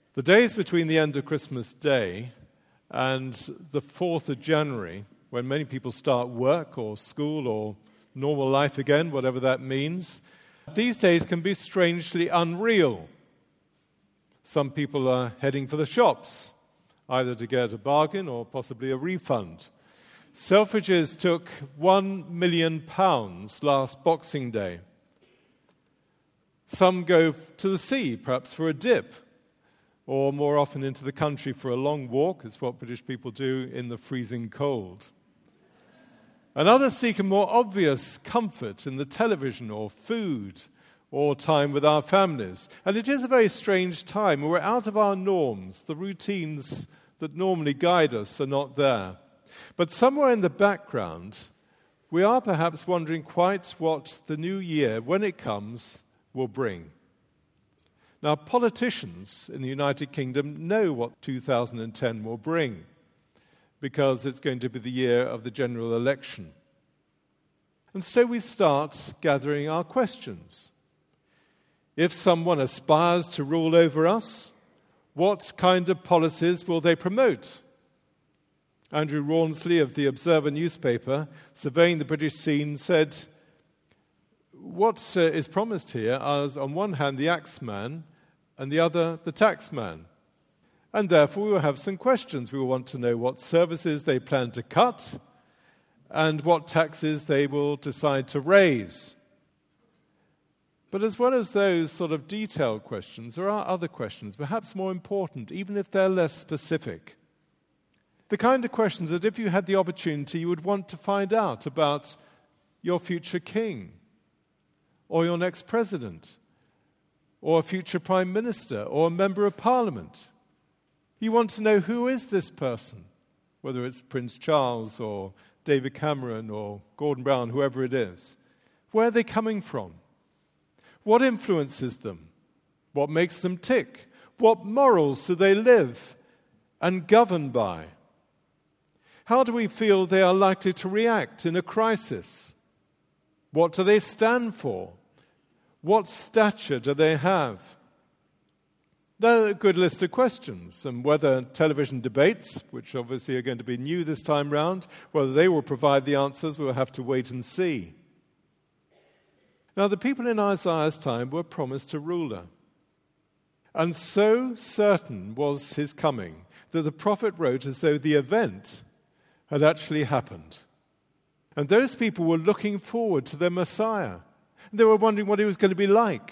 The days between the end of Christmas Day and the 4th of January, when many people start work or school or normal life again, whatever that means, these days can be strangely unreal. Some people are heading for the shops, either to get a bargain or possibly a refund. Selfridges took £1 million last Boxing Day. Some go to the sea, perhaps for a dip, or more often into the country for a long walk. It's what British people do in the freezing cold. And others seek a more obvious comfort in the television or food or time with our families. And it is a very strange time. We're out of our norms. The routines that normally guide us are not there. But somewhere in the background, we are perhaps wondering quite what the new year, when it comes, will bring. Now, politicians in the United Kingdom know what 2010 will bring, because it's going to be the year of the general election. And so we start gathering our questions. If someone aspires to rule over us, what kind of policies will they promote? Andrew Rawnsley of the Observer newspaper, surveying the British scene, said, what is promised here are, on one hand, the axeman, and the other, the taxman. And therefore, we will have some questions. We will want to know what services they plan to cut and what taxes they will decide to raise. But as well as those sort of detailed questions, there are other questions, perhaps more important, even if they're less specific. The kind of questions that if you had the opportunity, you would want to find out about your future king, or your next president, or a future prime minister, or a member of parliament. You want to know, who is this person? Whether it's Prince Charles or David Cameron or Gordon Brown, whoever it is. Where are they coming from? What influences them? What makes them tick? What morals do they live and govern by? How do we feel they are likely to react in a crisis? What do they stand for? What stature do they have? They're a good list of questions, and whether television debates, which obviously are going to be new this time round, whether they will provide the answers, we'll have to wait and see. Now, the people in Isaiah's time were promised a ruler, and so certain was his coming that the prophet wrote as though the event had actually happened. And those people were looking forward to their Messiah. They were wondering what he was going to be like.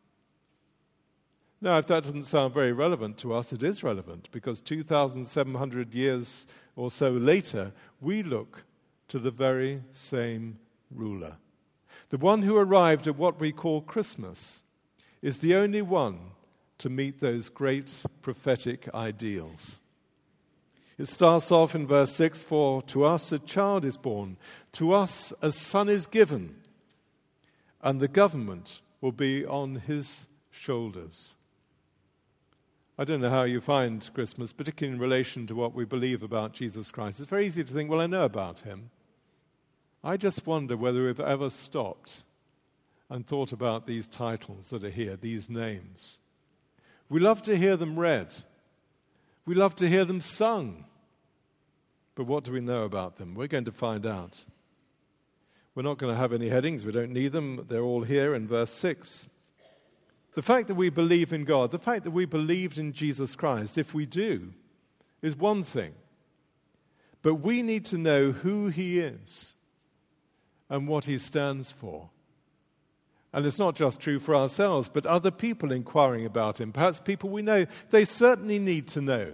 Now, if that doesn't sound very relevant to us, it is relevant, because 2,700 years or so later, we look to the very same ruler. The one who arrived at what we call Christmas is the only one to meet those great prophetic ideals. It starts off in verse 6, "For to us a child is born, to us a son is given, and the government will be on his shoulders." I don't know how you find Christmas, particularly in relation to what we believe about Jesus Christ. It's very easy to think, well, I know about him. I just wonder whether we've ever stopped and thought about these titles that are here, these names. We love to hear them read. We love to hear them sung. But what do we know about them? We're going to find out. We're not going to have any headings. We don't need them. They're all here in verse 6. The fact that we believe in God, the fact that we believed in Jesus Christ, if we do, is one thing. But we need to know who he is and what he stands for. And it's not just true for ourselves, but other people inquiring about him, perhaps people we know, they certainly need to know.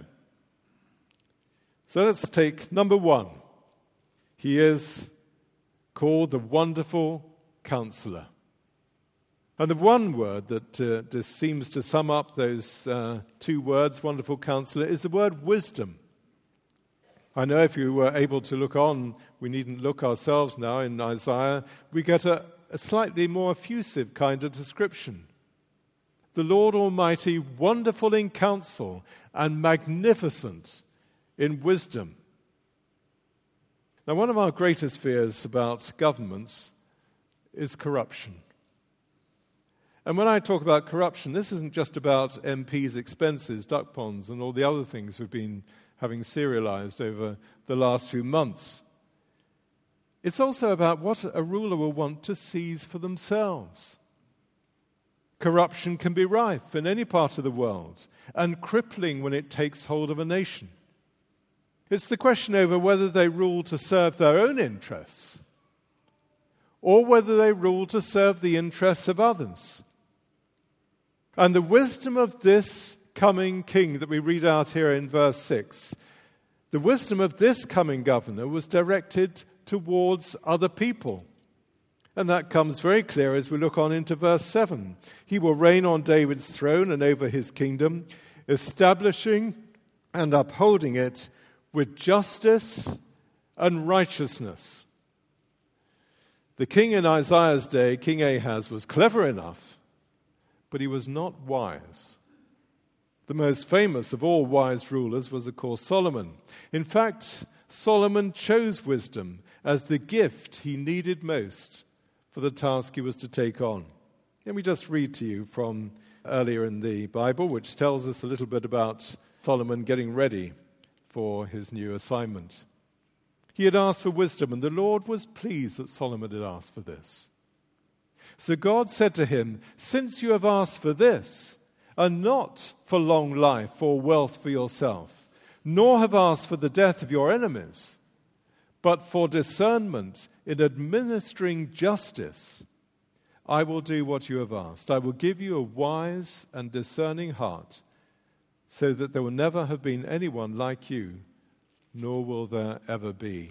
So let's take number one. He is called the Wonderful Counselor. And the one word that just seems to sum up those two words, Wonderful Counselor, is the word wisdom. I know if you were able to look on, we needn't look ourselves now in Isaiah, we get a slightly more effusive kind of description. The Lord Almighty, wonderful in counsel and magnificent in wisdom. Now, one of our greatest fears about governments is corruption. And when I talk about corruption, this isn't just about MPs' expenses, duck ponds, and all the other things we've been having serialized over the last few months. It's also about what a ruler will want to seize for themselves. Corruption can be rife in any part of the world and crippling when it takes hold of a nation. It's the question over whether they rule to serve their own interests or whether they rule to serve the interests of others. And the wisdom of this coming king that we read out here in verse 6, the wisdom of this coming governor was directed towards other people. And that comes very clear as we look on into verse 7. He will reign on David's throne and over his kingdom, establishing and upholding it with justice and righteousness. The king in Isaiah's day, King Ahaz, was clever enough, but he was not wise. The most famous of all wise rulers was, of course, Solomon. In fact, Solomon chose wisdom as the gift he needed most for the task he was to take on. Let me just read to you from earlier in the Bible, which tells us a little bit about Solomon getting ready for his new assignment. He had asked for wisdom, and the Lord was pleased that Solomon had asked for this. So God said to him, "Since you have asked for this, and not for long life or wealth for yourself, nor have asked for the death of your enemies, but for discernment in administering justice, I will do what you have asked. I will give you a wise and discerning heart, so that there will never have been anyone like you, nor will there ever be."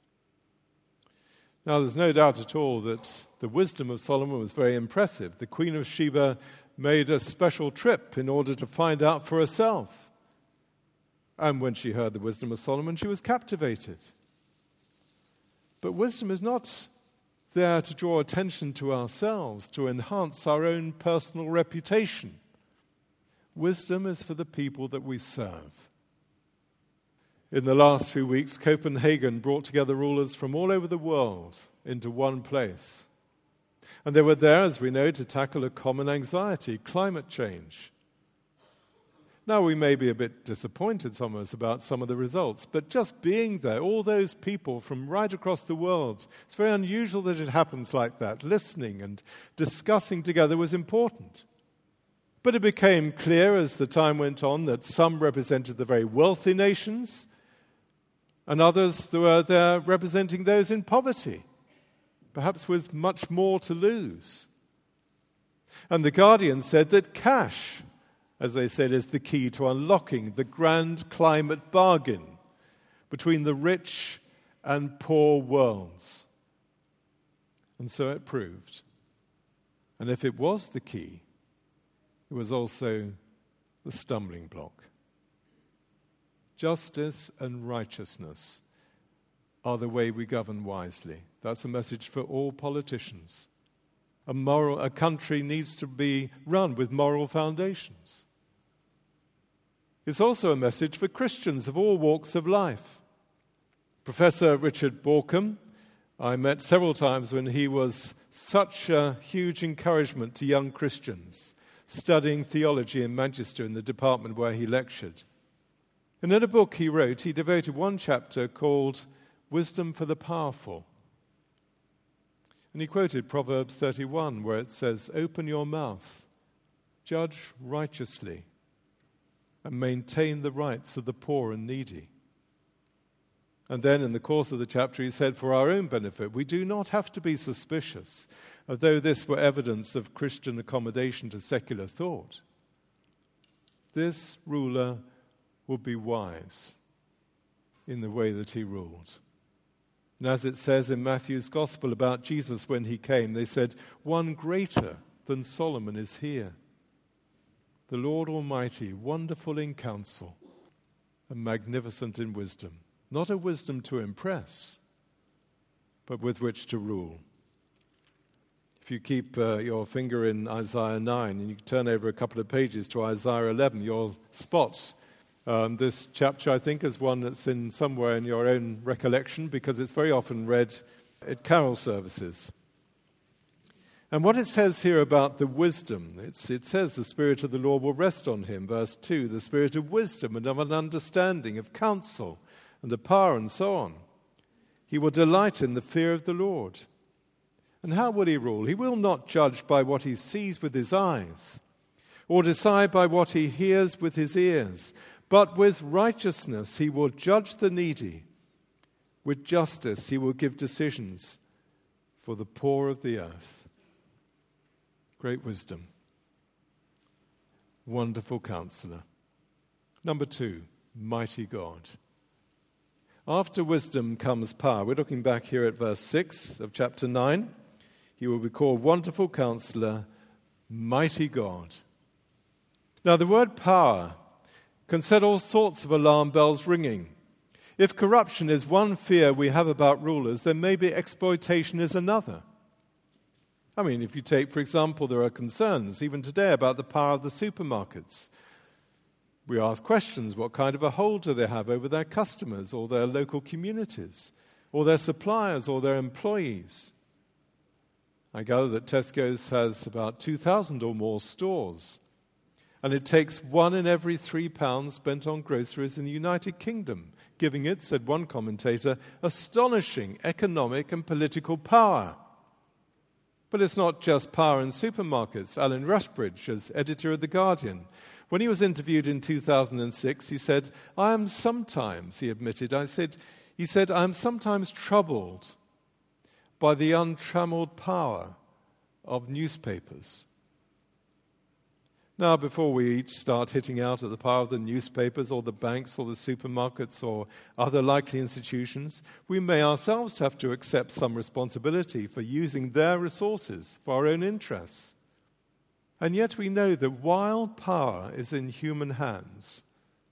Now, there's no doubt at all that the wisdom of Solomon was very impressive. The Queen of Sheba made a special trip in order to find out for herself. And when she heard the wisdom of Solomon, she was captivated. But wisdom is not there to draw attention to ourselves, to enhance our own personal reputation. Wisdom is for the people that we serve. In the last few weeks, Copenhagen brought together rulers from all over the world into one place. And they were there, as we know, to tackle a common anxiety, climate change. Now, we may be a bit disappointed, some of us, about some of the results, but just being there, all those people from right across the world, it's very unusual that it happens like that. Listening and discussing together was important. But it became clear as the time went on that some represented the very wealthy nations, and others were there representing those in poverty, perhaps with much more to lose. And the Guardian said that cash, as they said, is the key to unlocking the grand climate bargain between the rich and poor worlds. And so it proved. And if it was the key, it was also the stumbling block. Justice and righteousness are the way we govern wisely. That's a message for all politicians. A country needs to be run with moral foundations. It's also a message for Christians of all walks of life. Professor Richard Bauckham, I met several times when he was such a huge encouragement to young Christians studying theology in Manchester in the department where he lectured. And in a book he wrote, he devoted one chapter called Wisdom for the Powerful. And he quoted Proverbs 31, where it says, "Open your mouth, judge righteously, and maintain the rights of the poor and needy." And then in the course of the chapter he said, for our own benefit, we do not have to be suspicious, although this were evidence of Christian accommodation to secular thought. This ruler would be wise in the way that he ruled. And as it says in Matthew's Gospel about Jesus when he came, they said, "One greater than Solomon is here. The Lord Almighty, wonderful in counsel and magnificent in wisdom." Not a wisdom to impress, but with which to rule. If you keep your finger in Isaiah 9 and you turn over a couple of pages to Isaiah 11, you'll spot this chapter, I think, is one that's in somewhere in your own recollection because it's very often read at carol services. And what it says here about the wisdom, it says the Spirit of the Lord will rest on him, verse 2, the Spirit of wisdom and of an understanding, of counsel and of power and so on. He will delight in the fear of the Lord. And how will he rule? He will not judge by what he sees with his eyes, or decide by what he hears with his ears, but with righteousness he will judge the needy. With justice he will give decisions for the poor of the earth. Great wisdom. Wonderful Counselor. Number 2, mighty God. After wisdom comes power. We're looking back here at verse 6 of chapter 9. He will be called Wonderful Counselor, Mighty God. Now the word power can set all sorts of alarm bells ringing. If corruption is one fear we have about rulers, then maybe exploitation is another. I mean, if you take, for example, there are concerns even today about the power of the supermarkets. We ask questions, what kind of a hold do they have over their customers or their local communities or their suppliers or their employees? I gather that Tesco's has about 2,000 or more stores, and it takes 1 in every 3 pounds spent on groceries in the United Kingdom, giving it, said one commentator, astonishing economic and political power. But it's not just power in supermarkets. Alan Rushbridge, as editor of The Guardian, when he was interviewed in 2006, he said, I am sometimes troubled by the untrammeled power of newspapers. Now, before we each start hitting out at the power of the newspapers or the banks or the supermarkets or other likely institutions, we may ourselves have to accept some responsibility for using their resources for our own interests. And yet we know that while power is in human hands,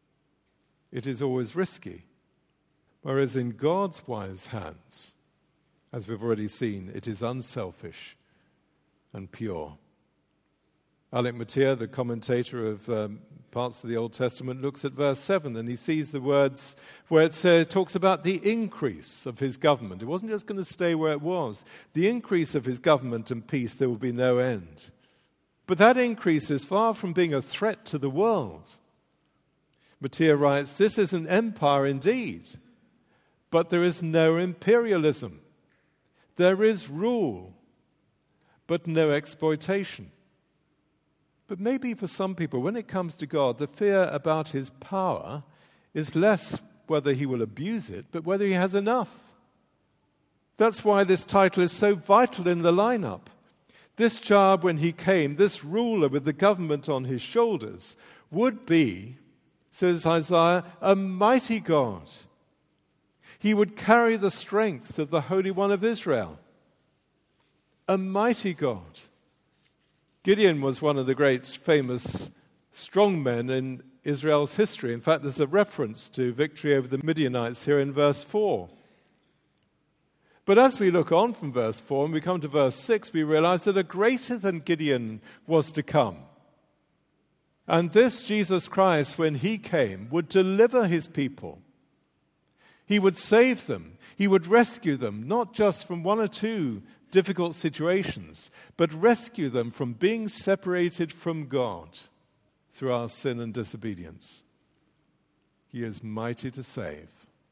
it is always risky, whereas in God's wise hands, as we've already seen, it is unselfish and pure. Alec Motyer, the commentator of parts of the Old Testament, looks at verse 7 and he sees the words where it talks about the increase of his government. It wasn't just going to stay where it was. The increase of his government and peace, there will be no end. But that increase is far from being a threat to the world. Motyer writes, this is an empire indeed, but there is no imperialism. There is rule, but no exploitation. But maybe for some people, when it comes to God, the fear about his power is less whether he will abuse it, but whether he has enough. That's why this title is so vital in the lineup. This child, when he came, this ruler with the government on his shoulders, would be, says Isaiah, a mighty God. He would carry the strength of the Holy One of Israel. A mighty God. Gideon was one of the great famous strong men in Israel's history. In fact, there's a reference to victory over the Midianites here in verse 4. But as we look on from verse 4 and we come to verse 6, we realize that a greater than Gideon was to come. And this Jesus Christ, when he came, would deliver his people. He would save them. He would rescue them, not just from 1 or 2 difficult situations, but rescue them from being separated from God through our sin and disobedience. He is mighty to save.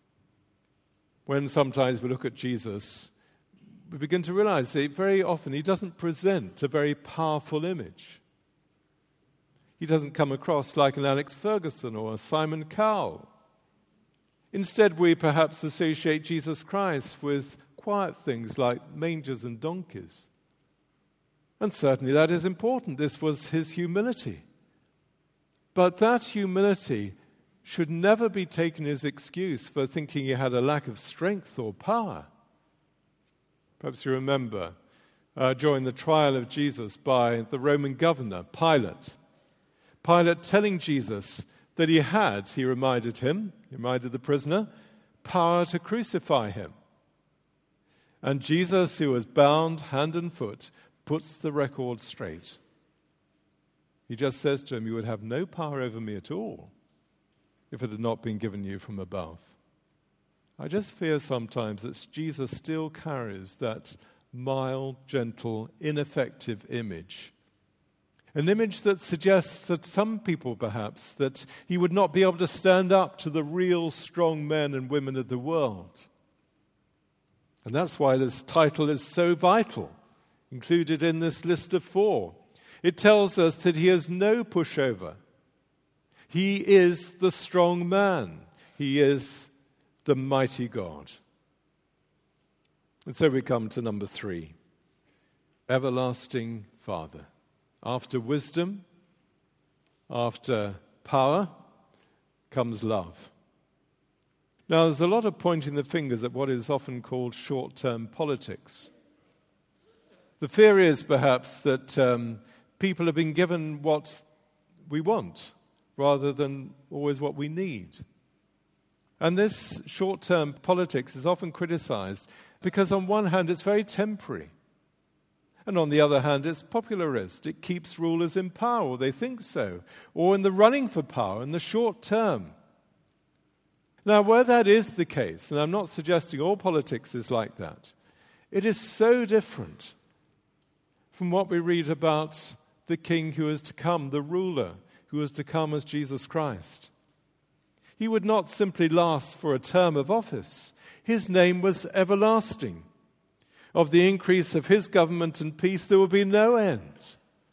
When sometimes we look at Jesus, we begin to realize that very often he doesn't present a very powerful image. He doesn't come across like an Alex Ferguson or a Simon Cowell. Instead, we perhaps associate Jesus Christ with quiet things like mangers and donkeys. And certainly that is important. This was his humility. But that humility should never be taken as excuse for thinking he had a lack of strength or power. Perhaps you remember during the trial of Jesus by the Roman governor, Pilate. Pilate telling Jesus that he reminded the prisoner, power to crucify him. And Jesus, who was bound hand and foot, puts the record straight. He just says to him, you would have no power over me at all if it had not been given you from above. I just fear sometimes that Jesus still carries that mild, gentle, ineffective image. An image that suggests that some people, perhaps, that he would not be able to stand up to the real strong men and women of the world. And that's why this title is so vital, included in this list of 4. It tells us that he has no pushover. He is the strong man. He is the mighty God. And so we come to number 3, everlasting Father. After wisdom, after power, comes love. Now, there's a lot of pointing the fingers at what is often called short-term politics. The fear is perhaps that people have been given what we want rather than always what we need. And this short-term politics is often criticized because on one hand it's very temporary. And on the other hand, it's popularist. It keeps rulers in power, or they think so, or in the running for power in the short term. Now, where that is the case, and I'm not suggesting all politics is like that, it is so different from what we read about the king who is to come, the ruler who is to come as Jesus Christ. He would not simply last for a term of office. His name was everlasting. Of the increase of his government and peace, there will be no end.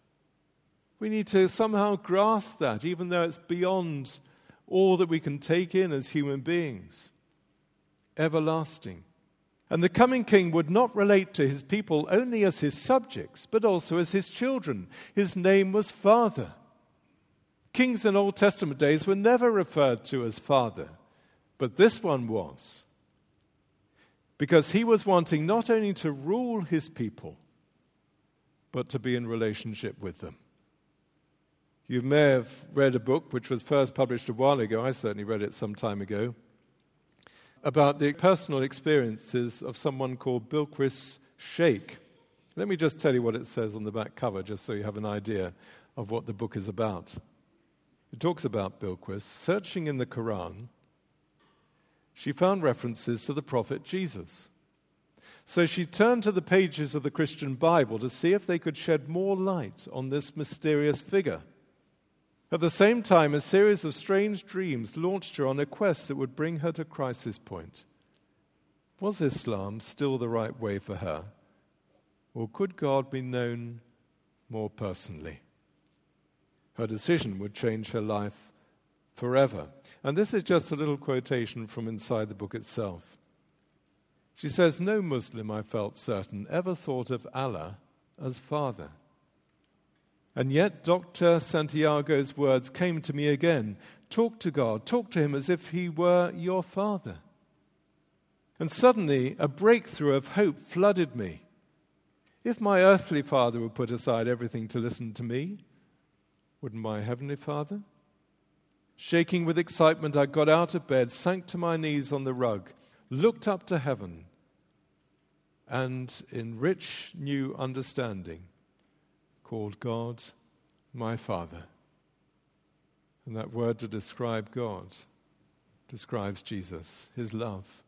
We need to somehow grasp that, even though it's beyond all that we can take in as human beings. Everlasting. And the coming king would not relate to his people only as his subjects, but also as his children. His name was Father. Kings in Old Testament days were never referred to as Father, but this one was. Because he was wanting not only to rule his people, but to be in relationship with them. You may have read a book which was first published a while ago, I certainly read it some time ago, about the personal experiences of someone called Bilquis Sheikh. Let me just tell you what it says on the back cover, just so you have an idea of what the book is about. It talks about Bilquis searching in the Quran. She found references to the prophet Jesus. So she turned to the pages of the Christian Bible to see if they could shed more light on this mysterious figure. At the same time, a series of strange dreams launched her on a quest that would bring her to crisis point. Was Islam still the right way for her? Or could God be known more personally? Her decision would change her life forever. And this is just a little quotation from inside the book itself. She says, "No Muslim, I felt certain, ever thought of Allah as Father. And yet Dr. Santiago's words came to me again. Talk to God, talk to him as if he were your Father. And suddenly a breakthrough of hope flooded me. If my earthly father would put aside everything to listen to me, wouldn't my heavenly Father? Shaking with excitement, I got out of bed, sank to my knees on the rug, looked up to heaven, and in rich new understanding, called God my Father." And that word to describe God describes Jesus, his love.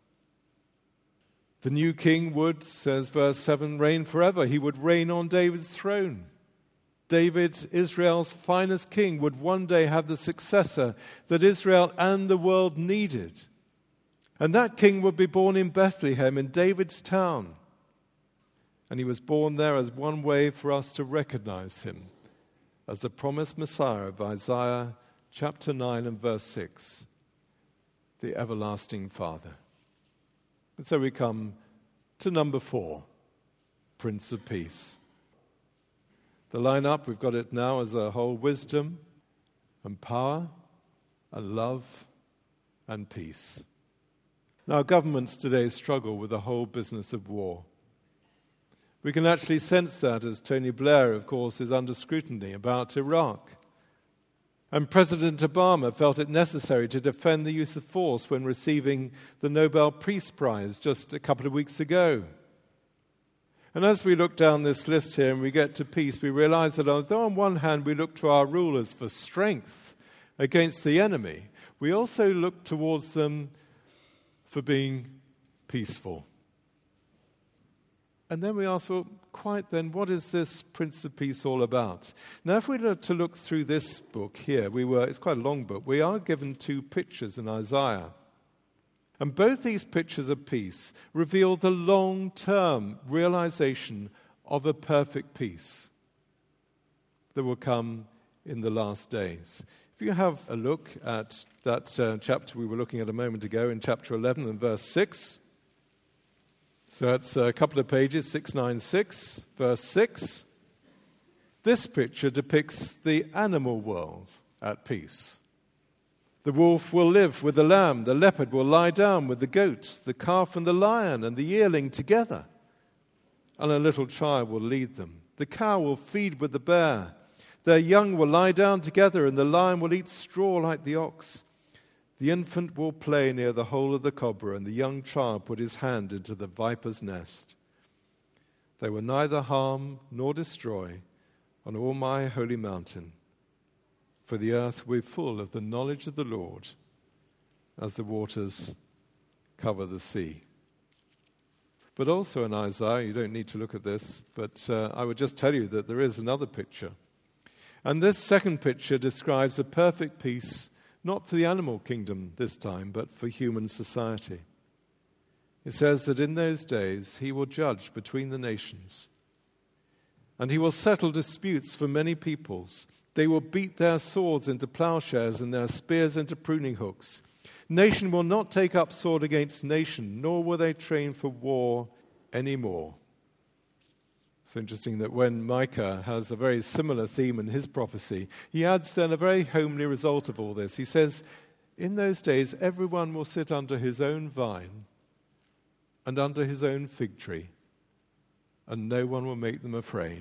The new king would, says verse 7, reign forever. He would reign on David's throne. David, Israel's finest king, would one day have the successor that Israel and the world needed. And that king would be born in Bethlehem, in David's town. And he was born there as one way for us to recognize him as the promised Messiah of Isaiah chapter 9 and verse 6, the everlasting Father. And so we come to number 4, Prince of Peace. The lineup, we've got it now as a whole: wisdom and power and love and peace. Now, governments today struggle with the whole business of war. We can actually sense that as Tony Blair, of course, is under scrutiny about Iraq. And President Obama felt it necessary to defend the use of force when receiving the Nobel Peace Prize just a couple of weeks ago. And as we look down this list here and we get to peace, we realize that although on one hand we look to our rulers for strength against the enemy, we also look towards them for being peaceful. And then we ask, well, quite then, what is this Prince of Peace all about? Now, if we were to look through this book here, it's quite a long book, we are given 2 pictures in Isaiah. And both these pictures of peace reveal the long-term realization of a perfect peace that will come in the last days. If you have a look at that chapter we were looking at a moment ago in chapter 11 and verse 6, so that's a couple of pages, 696, verse 6. This picture depicts the animal world at peace. The wolf will live with the lamb, the leopard will lie down with the goat, the calf and the lion and the yearling together, and a little child will lead them. The cow will feed with the bear, their young will lie down together, and the lion will eat straw like the ox. The infant will play near the hole of the cobra, and the young child put his hand into the viper's nest. They will neither harm nor destroy on all my holy mountain, for the earth will be full of the knowledge of the Lord as the waters cover the sea. But also in Isaiah, you don't need to look at this, but I would just tell you that there is another picture. And this second picture describes a perfect peace, not for the animal kingdom this time, but for human society. It says that in those days he will judge between the nations, and he will settle disputes for many peoples. They will beat their swords into plowshares and their spears into pruning hooks. Nation will not take up sword against nation, nor will they train for war anymore. It's interesting that when Micah has a very similar theme in his prophecy, he adds then a very homely result of all this. He says, in those days everyone will sit under his own vine and under his own fig tree, and no one will make them afraid.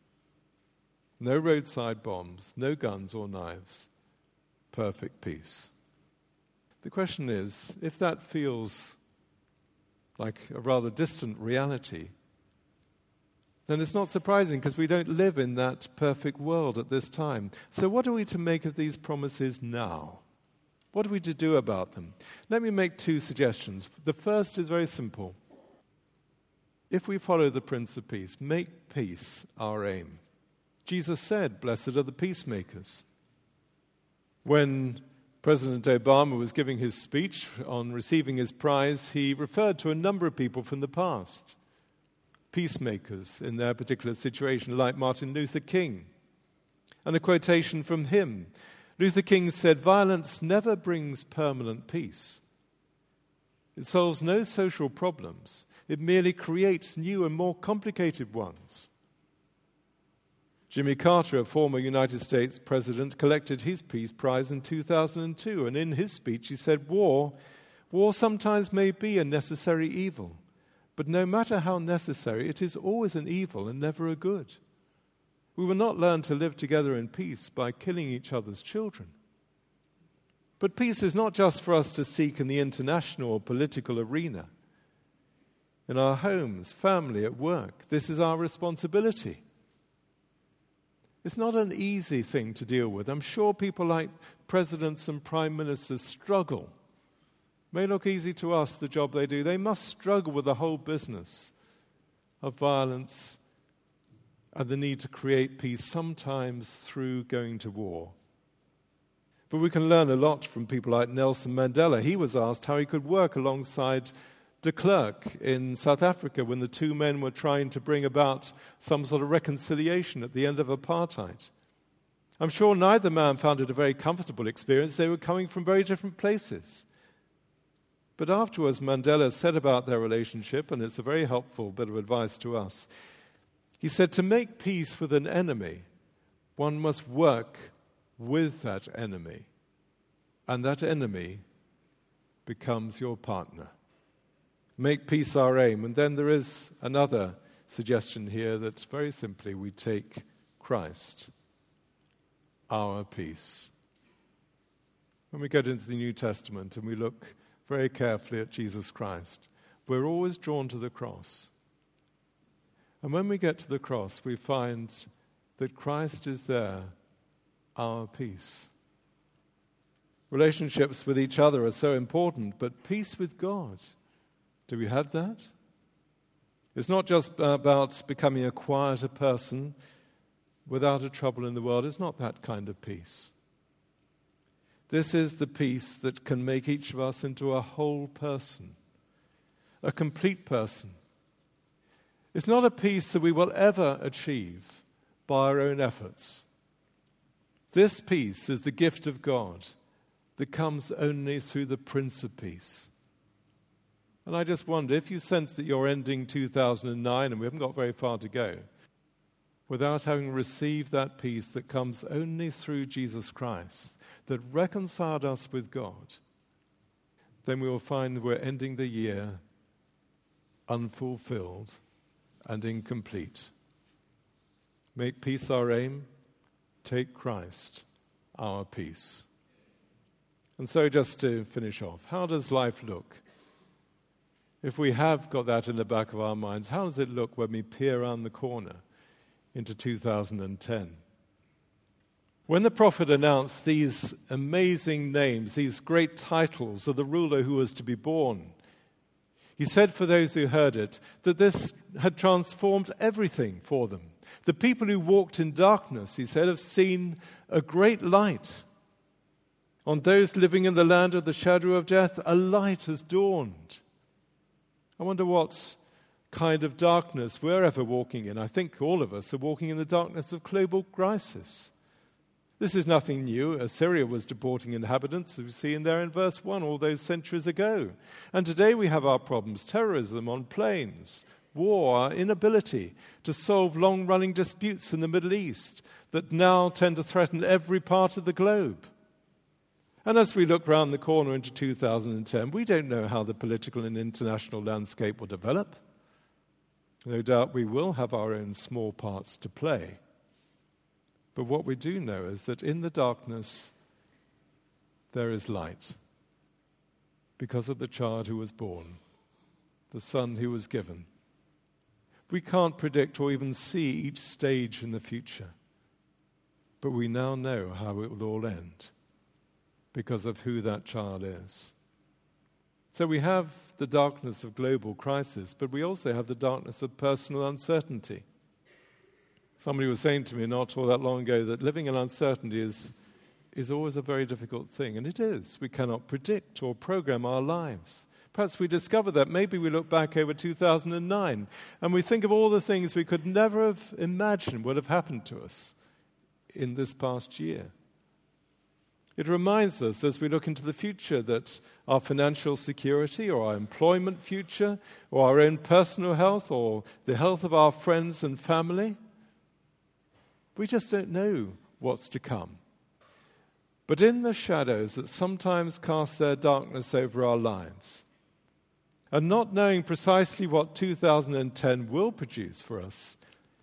No roadside bombs, no guns or knives, perfect peace. The question is, if that feels like a rather distant reality, then it's not surprising because we don't live in that perfect world at this time. So what are we to make of these promises now? What are we to do about them? Let me make 2 suggestions. The first is very simple. If we follow the Prince of Peace, make peace our aim. Jesus said, "Blessed are the peacemakers." When President Obama was giving his speech on receiving his prize, he referred to a number of people from the past, peacemakers in their particular situation, like Martin Luther King. And a quotation from him. Luther King said, "Violence never brings permanent peace. It solves no social problems. It merely creates new and more complicated ones." Jimmy Carter, a former United States president, collected his Peace Prize in 2002, and in his speech he said, war sometimes may be a necessary evil, but no matter how necessary, it is always an evil and never a good. We will not learn to live together in peace by killing each other's children. But peace is not just for us to seek in the international or political arena. In our homes, family, at work, this is our responsibility. It's not an easy thing to deal with. I'm sure people like presidents and prime ministers struggle. It may look easy to us, the job they do. They must struggle with the whole business of violence and the need to create peace, sometimes through going to war. But we can learn a lot from people like Nelson Mandela. He was asked how he could work alongside de Klerk in South Africa when the 2 men were trying to bring about some sort of reconciliation at the end of apartheid. I'm sure neither man found it a very comfortable experience. They were coming from very different places. But afterwards, Mandela said about their relationship, and it's a very helpful bit of advice to us, he said, to make peace with an enemy, one must work with that enemy, and that enemy becomes your partner. Make peace our aim. And then there is another suggestion here that very simply we take Christ, our peace. When we get into the New Testament and we look very carefully at Jesus Christ, we're always drawn to the cross. And when we get to the cross, we find that Christ is there, our peace. Relationships with each other are so important, but peace with God, do we have that? It's not just about becoming a quieter person without a trouble in the world. It's not that kind of peace. This is the peace that can make each of us into a whole person, a complete person. It's not a peace that we will ever achieve by our own efforts. This peace is the gift of God that comes only through the Prince of Peace. And I just wonder, if you sense that you're ending 2009, and we haven't got very far to go, without having received that peace that comes only through Jesus Christ, that reconciled us with God, then we will find that we're ending the year unfulfilled and incomplete. Make peace our aim, take Christ our peace. And so just to finish off, how does life look? If we have got that in the back of our minds, how does it look when we peer around the corner into 2010? When the prophet announced these amazing names, these great titles of the ruler who was to be born, he said for those who heard it that this had transformed everything for them. The people who walked in darkness, he said, have seen a great light. On those living in the land of the shadow of death, a light has dawned. I wonder what kind of darkness we're ever walking in. I think all of us are walking in the darkness of global crisis. This is nothing new. Assyria was deporting inhabitants, as we see in there in verse 1, all those centuries ago. And today we have our problems: terrorism on planes, war, our inability to solve long-running disputes in the Middle East that now tend to threaten every part of the globe. And as we look round the corner into 2010, we don't know how the political and international landscape will develop. No doubt we will have our own small parts to play. But what we do know is that in the darkness there is light because of the child who was born, the Son who was given. We can't predict or even see each stage in the future, but we now know how it will all end because of who that child is. So we have the darkness of global crisis, but we also have the darkness of personal uncertainty. Somebody was saying to me not all that long ago that living in uncertainty is always a very difficult thing, and it is. We cannot predict or program our lives. Perhaps we discover that. Maybe we look back over 2009 and we think of all the things we could never have imagined would have happened to us in this past year. It reminds us as we look into the future that our financial security or our employment future or our own personal health or the health of our friends and family, we just don't know what's to come. But in the shadows that sometimes cast their darkness over our lives, and not knowing precisely what 2010 will produce for us,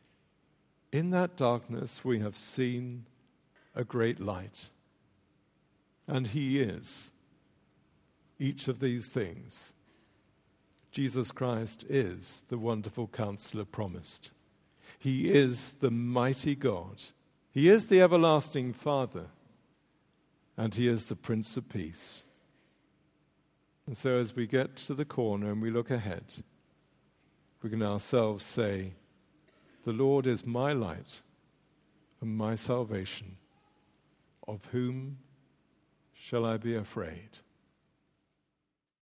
in that darkness we have seen a great light. And He is each of these things. Jesus Christ is the wonderful Counselor promised. He is the mighty God. He is the everlasting Father. And He is the Prince of Peace. And so as we get to the corner and we look ahead, we can ourselves say, "The Lord is my light and my salvation. Of whom shall I be afraid?"